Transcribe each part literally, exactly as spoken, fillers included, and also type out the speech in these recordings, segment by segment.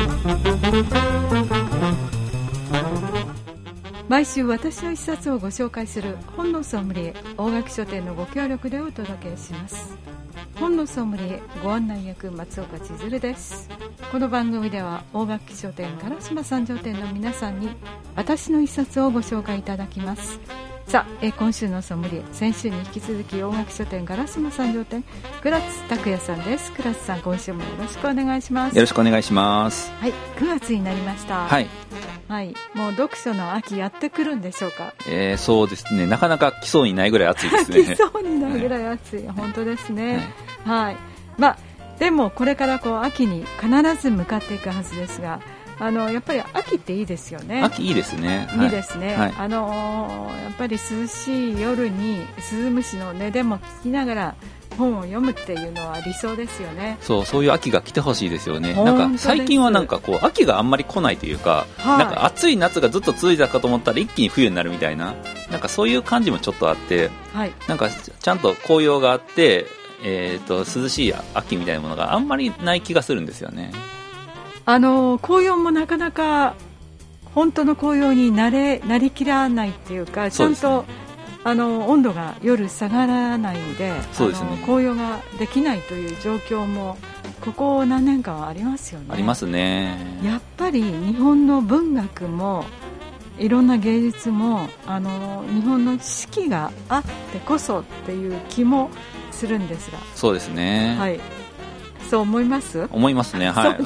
毎週私の一冊をご紹介する本のソムリエ大垣書店のご協力でお届けします。本のソムリエご案内役松岡千鶴です。この番組では大垣書店烏丸三条店の皆さんに私の一冊をご紹介いただきます。さあ、え今週のソムリエ、先週に引き続き大垣書店烏丸三条店倉津拓也さんです。倉津さん、今週もよろしくお願いします。 よろしくお願いします。 はい、くがつになりました。 はい、 はい、もう読書の秋やってくるんでしょうか。 えー、そうですね、なかなか来そうにないぐらい暑いですね。 来そうにないぐらい暑い、はい、本当ですね。はい、はい、まあでもこれからこう秋に必ず向かっていくはずですが、あのやっぱり秋っていいですよね。 秋いいですね。 いいですね、 はい、 あのやっぱり涼しい夜にスズムシの音でも聞きながら本を読むっていうのは理想ですよね。 そう、そういう秋が来てほしいですよね。なんか最近はなんかこう秋があんまり来ないというか、はい、なんか暑い夏がずっと続いたかと思ったら一気に冬になるみたいな、なんかそういう感じもちょっとあって、はい、なんかちゃんと紅葉があって、えー、と涼しい秋みたいなものがあんまりない気がするんですよね。 あの紅葉もなかなか本当の紅葉になれなりきらないっていうか、ちゃんとあの温度が夜下がらないので、そうですね、あの紅葉ができないという状況もここ何年かはありますよね。 ありますね。 やっぱり日本の文学もいろんな芸術もあの日本の四季があってこそっていう気もするんですが。 そうですね、 はい、そう思います。 思いますね。はい。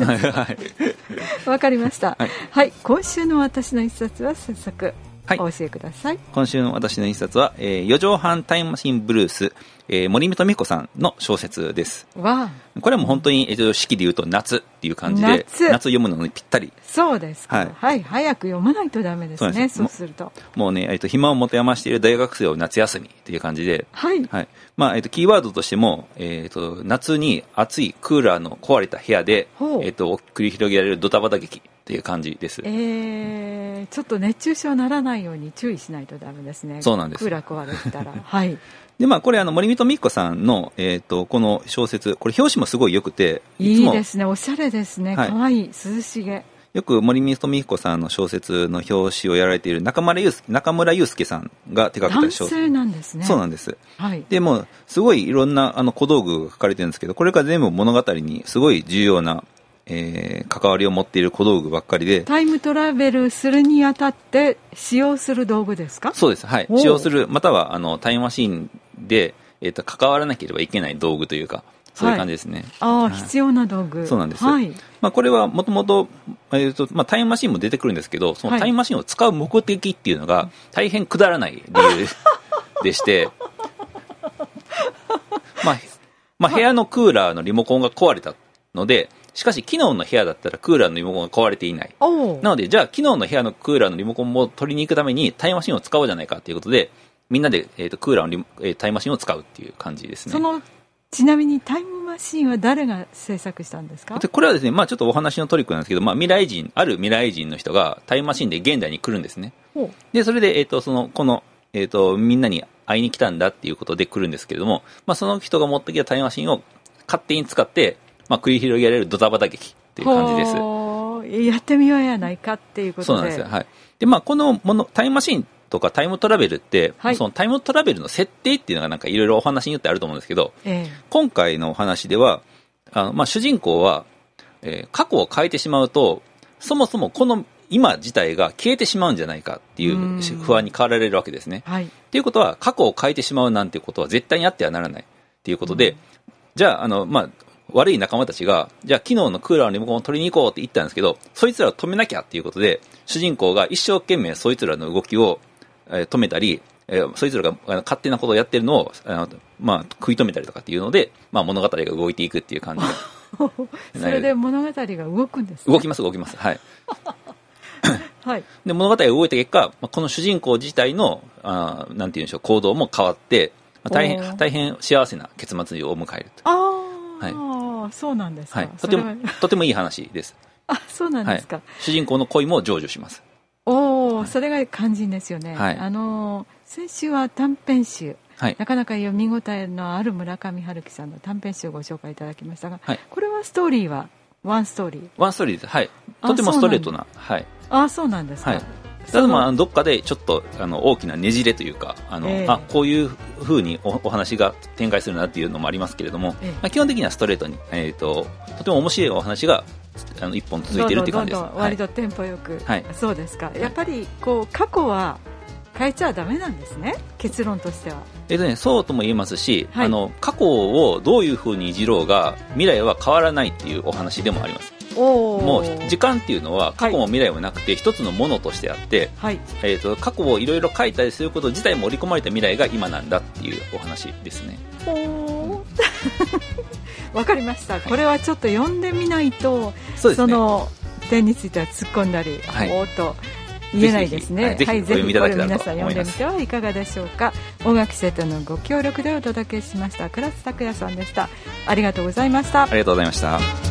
わかりました。はい、はい、今週の私の一冊は早速お教えください。はい、 今週の私の一冊は、えー、四畳半タイムマシンブルース、えー、森見富彦さんの小説です。わあ、これはもう本当に、えー、四季で言うと夏っていう感じで、夏, 夏読むのにぴったり。 そうですか、はいはい、早く読まないとダメですね。そうです。そうするともうね、えー、と暇を持て余している大学生を夏休みっていう感じで、はいはい、まあえー、とキーワードとしても、えー、と夏に暑いクーラーの壊れた部屋で、えー、と繰り広げられるドタバタ劇っていう感じです。 えー、ちょっと熱中症にならないように注意しないとダメですね。 そうなんです。 クーラー壊れてたらはいで、まあ、これあの森見富彦さんの、えー、とこの小説、これ表紙もすごい良くて、 いつもいいですね、おしゃれですね、かわいい、涼しげ。 よく森見富彦さんの小説の表紙をやられている中村祐介、中村祐介さんが手掛けた小説。 男性なんですね。 そうなんです、 はい、 でもうすごいいろんなあの小道具が書かれてるんですけど、これから全部物語にすごい重要な、えー、関わりを持っている小道具ばっかりで、 タイムトラベルするにあたって使用する道具ですか。 そうです、はい、使用するまたはあのタイムマシーンで、えー、と関わらなければいけない道具というか、そういう感じですね。 はい、あ、はい、必要な道具。 そうなんです、 はい、 まあ、これはもともとタイムマシーンも出てくるんですけど、そのタイムマシーンを使う目的っていうのが大変くだらない理由でしてまあ、まあ部屋のクーラーのリモコンが壊れたので、しかし機能の部屋だったらクーラーのリモコンが壊れていない。なので、じゃあ機能の部屋のクーラーのリモコンも取りに行くためにタイムマシーンを使おうじゃないかということで、みんなで、えー、とクーラーのリモ、えー、タイムマシーンを使うっていう感じですね。 そのちなみにタイムマシーンは誰が制作したんですか。 これはですね、まあ、ちょっとお話のトリックなんですけど、まあ、未来人ある未来人の人がタイムマシーンで現代に来るんですね。でそれで、えー、とそのこの、えー、とみんなに会いに来たんだっていうことで来るんですけれども、まあ、その人が持ってきたタイムマシーンを勝手に使って、まあ、繰り広げられるドタバタ劇っていう感じです。 やってみようやないかっていうことで。 そうなんですよ、はい。で、まあ、このものタイムマシーンとかタイムトラベルって、はい、そのタイムトラベルの設定っていうのがなんかいろいろお話によってあると思うんですけど、ええ、今回のお話ではあの、まあ、主人公は、えー、過去を変えてしまうとそもそもこの今自体が消えてしまうんじゃないかっていう不安に変わられるわけですね。はい、っていうことは過去を変えてしまうなんていうことは絶対にあってはならないっていうことで、じゃあ、あの、まあ、悪い仲間たちがじゃあ昨日のクーラーのリモコンを取りに行こうって言ったんですけど、そいつらを止めなきゃっていうことで主人公が一生懸命そいつらの動きをえー、止めたり、えー、そいつらが勝手なことをやってるのを、あのまあ、食い止めたりとかっていうので、まあ、物語が動いていくっていう感じでそれで物語が動くんですね。 動きます動きます、はいはい、 で物語が動いた結果、まあ、この主人公自体のあなんていうんでしょう行動も変わって、まあ、大変大変幸せな結末を迎えると。 あ、はい、そうなんですか、はい、 とてもとてもいい話です。 あ、そうなんですか、はい、 主人公の恋も成就します。 お、はい、それが肝心ですよね、はい、あの先週は短編集、はい、なかなか読み応えのある村上春樹さんの短編集をご紹介いただきましたが、はい、これはストーリーはワンストーリーワンストーリーです、はい、 とてもストレートな、はい、 あ、そうなんですか、はい、 ただまあどっかでちょっとあの大きなねじれというか、あの、えー、あこういうふうに お, お話が展開するなっていうのもありますけれども、えーまあ、基本的にはストレートに、えー、ととても面白いお話があの一本続いているって感じです。 どんどんどんどん割とテンポよく、はい、そうですか。やっぱりこう過去は変えちゃダメなんですね、結論としては。 えっとね、そうとも言えますし、はい、あの過去をどういうふうにいじろうが未来は変わらないっていうお話でもあります。おもう時間っていうのは過去も未来もなくて一つのものとしてあって、はい、えーと、過去をいろいろ書いたりすること自体も織り込まれた未来が今なんだっていうお話ですね。 おわかりました、はい、これはちょっと読んでみないと そ,、ね、その点については突っ込んだり、はい、おーっと言えないですね。 ぜひ、はい、ぜひこれ皆さん読んでみてはいかがでしょうか。大垣生徒のご協力でお届けしました倉津拓也さんでした。ありがとうございました。 ありがとうございました。